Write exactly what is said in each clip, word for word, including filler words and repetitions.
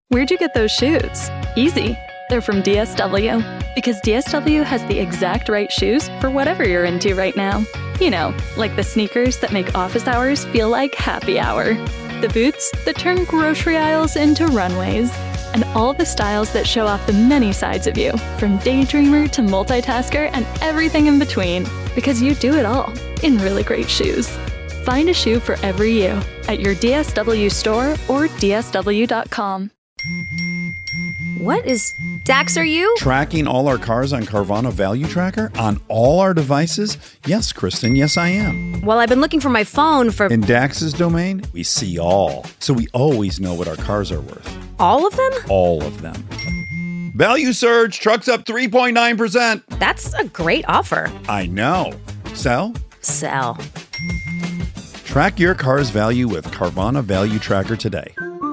Where'd you get those shoes? Easy. They're from D S W. Because D S W has the exact right shoes for whatever you're into right now. You know, like the sneakers that make office hours feel like happy hour. The boots that turn grocery aisles into runways. And all the styles that show off the many sides of you, from daydreamer to multitasker and everything in between. Because you do it all in really great shoes. Find a shoe for every you at your D S W store or D S W dot com. What is Dax, are you? Tracking all our cars on Carvana Value Tracker on all our devices? Yes, Kristen, yes, I am. Well, I've been looking for my phone for... In Dax's domain, we see all. So we always know what our cars are worth. All of them? All of them. Value surge, trucks up three point nine percent. That's a great offer. I know. Sell? Sell. Track your car's value with Carvana Value Tracker today.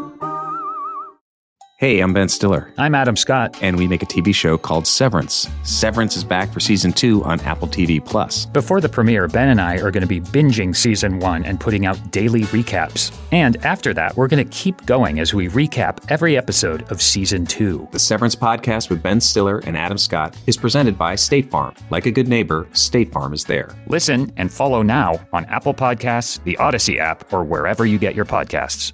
Hey, I'm Ben Stiller. I'm Adam Scott. And we make a T V show called Severance. Severance is back for season two on Apple T V Plus. Before the premiere, Ben and I are going to be binging season one and putting out daily recaps. And after that, we're going to keep going as we recap every episode of season two. The Severance podcast with Ben Stiller and Adam Scott is presented by State Farm. Like a good neighbor, State Farm is there. Listen and follow now on Apple Podcasts, the Odyssey app, or wherever you get your podcasts.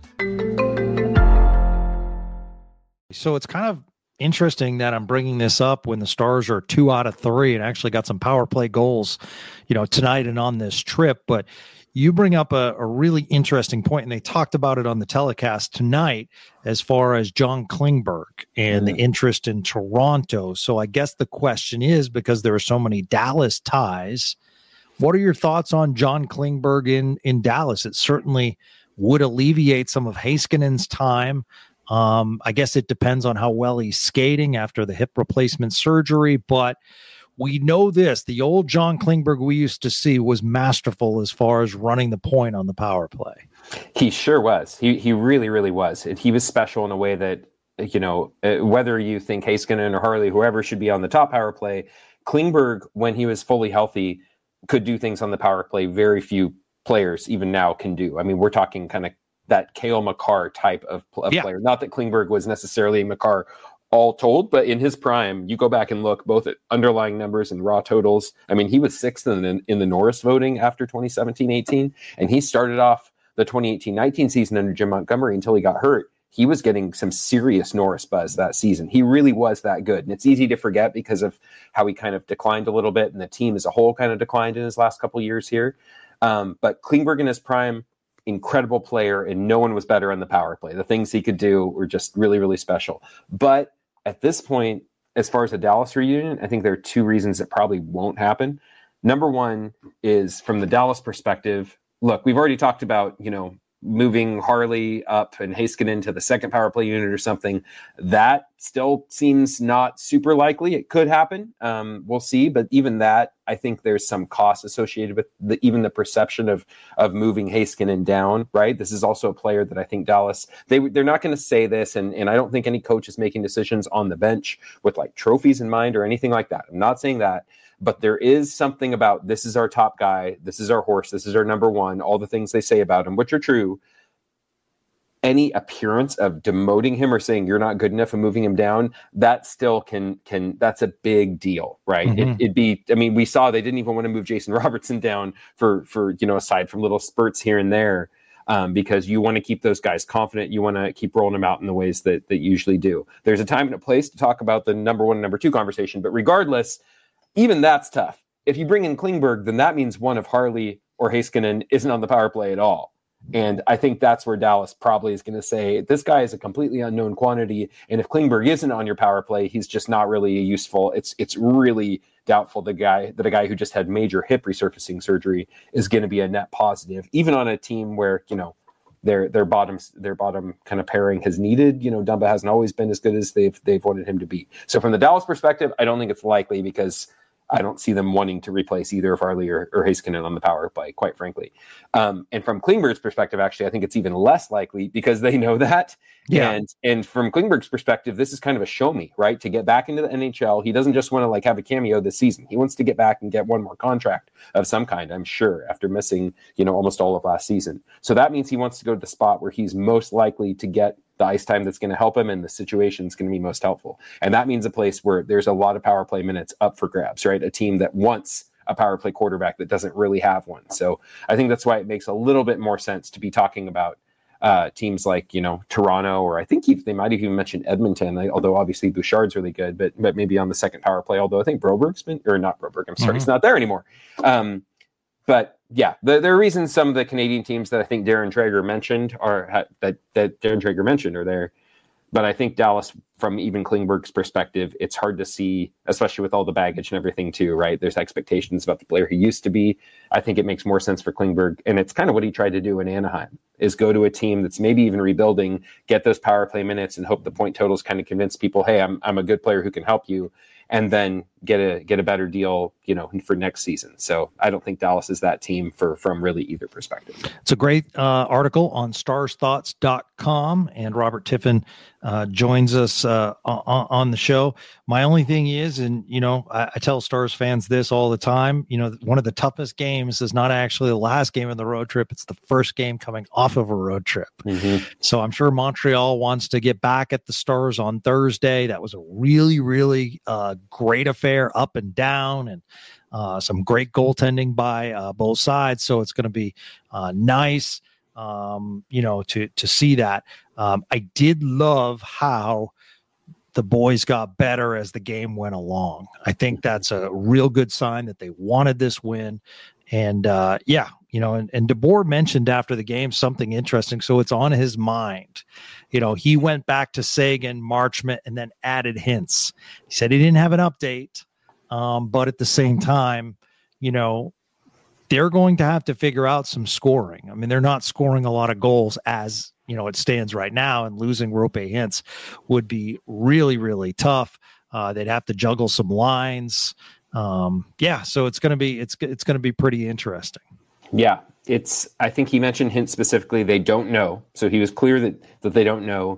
So it's kind of interesting that I'm bringing this up when the Stars are two out of three and actually got some power play goals, you know, tonight and on this trip. But you bring up a, a really interesting point, and they talked about it on the telecast tonight as far as John Klingberg and mm-hmm. the interest in Toronto. So I guess the question is, because there are so many Dallas ties, what are your thoughts on John Klingberg in, in Dallas? It certainly would alleviate some of Heiskanen's time. Um, I guess it depends on how well he's skating after the hip replacement surgery, but we know this, the old John Klingberg we used to see was masterful as far as running the point on the power play. He sure was. He he really, really was. He was special in a way that, you know, whether you think Heiskanen or Harley, whoever should be on the top power play, Klingberg, when he was fully healthy, could do things on the power play very few players even now can do. I mean, we're talking kind of that Cale Makar type of, of yeah. player. Not that Klingberg was necessarily Makar all told, but in his prime, you go back and look both at underlying numbers and raw totals. I mean, he was sixth in, in, in the Norris voting after twenty seventeen eighteen, and he started off the twenty eighteen nineteen season under Jim Montgomery until he got hurt. He was getting some serious Norris buzz that season. He really was that good. And it's easy to forget because of how he kind of declined a little bit, and the team as a whole kind of declined in his last couple of years here. Um, but Klingberg in his prime, incredible player, and no one was better on the power play. The things he could do were just really, really special. But at this point, as far as the Dallas reunion, I think there are two reasons it probably won't happen. Number one is from the Dallas perspective. Look, we've already talked about, you know, moving Harley up and Heiskanen to the second power play unit or something. That still seems not super likely. It could happen. Um, we'll see. But even that, I think there's some cost associated with the, even the perception of of moving Heiskanen down, right? This is also a player that I think Dallas, they, they're not going to say this, and, and I don't think any coach is making decisions on the bench with like trophies in mind or anything like that. I'm not saying that. But there is something about this is our top guy, this is our horse, this is our number one, all the things they say about him, which are true. Any appearance of demoting him or saying you're not good enough and moving him down, that still can, can that's a big deal, right? Mm-hmm. It, it'd be, I mean, we saw they didn't even want to move Jason Robertson down for, for you know, aside from little spurts here and there, um, because you want to keep those guys confident. You want to keep rolling them out in the ways that, that you usually do. There's a time and a place to talk about the number one and number two conversation, but regardless, even that's tough. If you bring in Klingberg, then that means one of Harley or Heiskanen isn't on the power play at all. And I think that's where Dallas probably is going to say, this guy is a completely unknown quantity. And if Klingberg isn't on your power play, he's just not really useful. It's it's really doubtful the guy that a guy who just had major hip resurfacing surgery is going to be a net positive, even on a team where, you know, their their bottom their bottom kind of pairing has needed. You know, Dumba hasn't always been as good as they've they've wanted him to be. So from the Dallas perspective, I don't think it's likely because I don't see them wanting to replace either Farley or, or Heiskanen on the power play, quite frankly. Um, and from Klingberg's perspective, actually, I think it's even less likely because they know that. Yeah. And and from Klingberg's perspective, this is kind of a show me, right? To get back into the N H L, he doesn't just want to like have a cameo this season. He wants to get back and get one more contract of some kind, I'm sure, after missing, you know, almost all of last season. So that means he wants to go to the spot where he's most likely to get the ice time that's going to help him and the situation is going to be most helpful. And that means a place where there's a lot of power play minutes up for grabs, right? A team that wants a power play quarterback that doesn't really have one. So I think that's why it makes a little bit more sense to be talking about uh, teams like, you know, Toronto, or I think he, they might have even mentioned Edmonton, although obviously Bouchard's really good, but, but maybe on the second power play, although I think Broberg's been, or not Broberg, I'm sorry, mm-hmm. he's not there anymore. Um, but yeah, the, there are reasons some of the Canadian teams that I think Darren Traeger mentioned are that, that Darren Traeger mentioned are there. But I think Dallas, from even Klingberg's perspective, it's hard to see, especially with all the baggage and everything too, right? There's expectations about the player he used to be. I think it makes more sense for Klingberg. And it's kind of what he tried to do in Anaheim, is go to a team that's maybe even rebuilding, get those power play minutes and hope the point totals kind of convince people, hey, I'm I'm a good player who can help you, and then get a get a better deal, you know, for next season. So I don't think Dallas is that team for from really either perspective. It's a great uh, article on stars thoughts dot com, and Robert Tiffin uh, joins us uh, on, on the show. My only thing is, and you know, I, I tell Stars fans this all the time, you know, one of the toughest games is not actually the last game of the road trip. It's the first game coming off of a road trip. Mm-hmm. So I'm sure Montreal wants to get back at the Stars on Thursday. That was a really, really uh, great affair, up and down, and uh, some great goaltending by uh, both sides. So it's going to be uh, nice, um, you know, to to see that. Um, I did love how the boys got better as the game went along. I think that's a real good sign that they wanted this win. And uh, yeah, you know, and, and DeBoer mentioned after the game something interesting. So it's on his mind. You know, he went back to Sagan, Marchment, and then added Hintz. He said he didn't have an update, um, but at the same time, you know, they're going to have to figure out some scoring. I mean, they're not scoring a lot of goals as, you know, it stands right now, and losing Roope Hintz would be really, really tough. Uh, they'd have to juggle some lines. Um, yeah, so it's going to be it's it's going to be pretty interesting. Yeah, it's. I think he mentioned Hintz specifically. They don't know, so he was clear that that they don't know.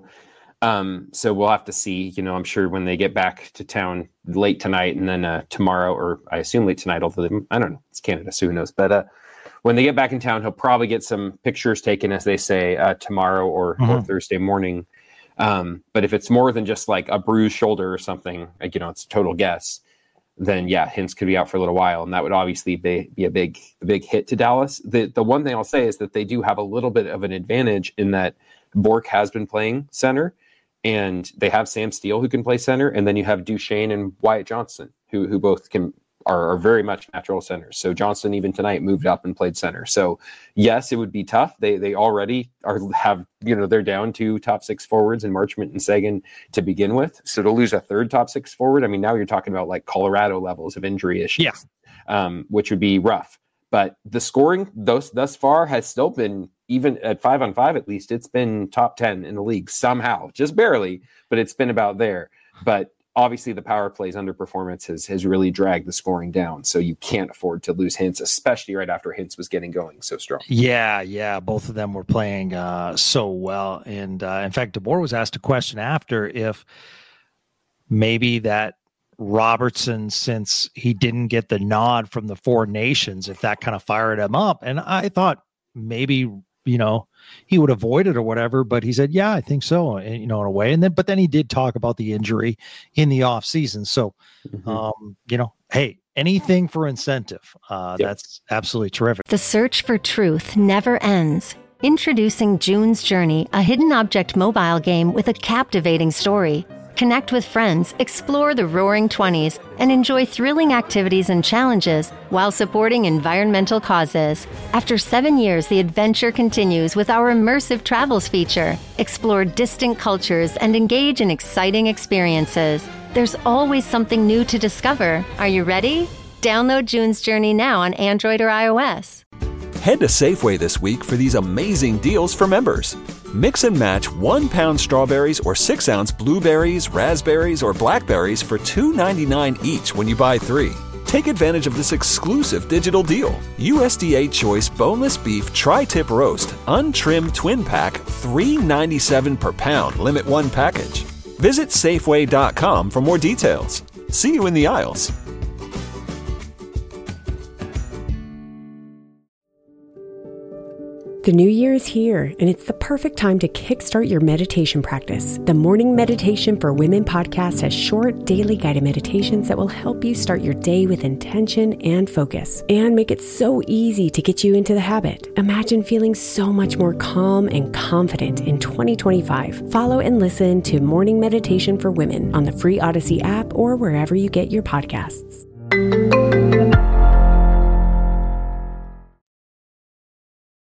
Um, so we'll have to see. You know, I'm sure when they get back to town late tonight, and then uh, tomorrow, or I assume late tonight. Although they, I don't know, it's Canada, so who knows? But uh, when they get back in town, he'll probably get some pictures taken, as they say, uh, tomorrow or, mm-hmm. or Thursday morning. Um, but if it's more than just like a bruised shoulder or something, like, you know, it's a total guess, then yeah, Hintz could be out for a little while, and that would obviously be, be a big, a big hit to Dallas. The the one thing I'll say is that they do have a little bit of an advantage in that Bourque has been playing center, and they have Sam Steele who can play center, and then you have Duchesne and Wyatt Johnston who who both can are, are very much natural centers. So Johnston even tonight moved up and played center. So yes, it would be tough. They they already are have you know they're down to top six forwards in Marchment and Sagan to begin with. So to lose a third top six forward, I mean, now you're talking about like Colorado levels of injury issues, yeah. um, which would be rough. But the scoring thus thus far has still been, even at five on five at least, it's been top ten in the league somehow, just barely, but it's been about there. But obviously the power play's underperformance has has really dragged the scoring down. So you can't afford to lose Hintz, especially right after Hintz was getting going so strong. Yeah, yeah. Both of them were playing uh, so well. And uh, in fact, DeBoer was asked a question after if maybe that Robertson, since he didn't get the nod from the Four Nations, if that kind of fired him up. And I thought maybe, you know, he would avoid it or whatever, but he said, yeah, I think so, and, you know, in a way. And then, but then he did talk about the injury in the off season. So, mm-hmm. um, you know, hey, anything for incentive. Uh, yep. That's absolutely terrific. The search for truth never ends. Introducing June's Journey, a hidden object mobile game with a captivating story. Connect with friends, explore the roaring twenties, and enjoy thrilling activities and challenges while supporting environmental causes. After seven years, the adventure continues with our immersive travels feature. Explore distant cultures and engage in exciting experiences. There's always something new to discover. Are you ready? Download June's Journey now on Android or iOS. Head to Safeway this week for these amazing deals for members. Mix and match one pound strawberries or six ounce blueberries, raspberries, or blackberries for two ninety-nine each when you buy three. Take advantage of this exclusive digital deal. U S D A Choice Boneless Beef Tri-Tip Roast, Untrimmed Twin Pack, three ninety-seven per pound, limit one package. Visit Safeway dot com for more details. See you in the aisles. The new year is here, and it's the perfect time to kickstart your meditation practice. The Morning Meditation for Women podcast has short, daily guided meditations that will help you start your day with intention and focus, and make it so easy to get you into the habit. Imagine feeling so much more calm and confident in twenty twenty-five. Follow and listen to Morning Meditation for Women on the free Odyssey app or wherever you get your podcasts.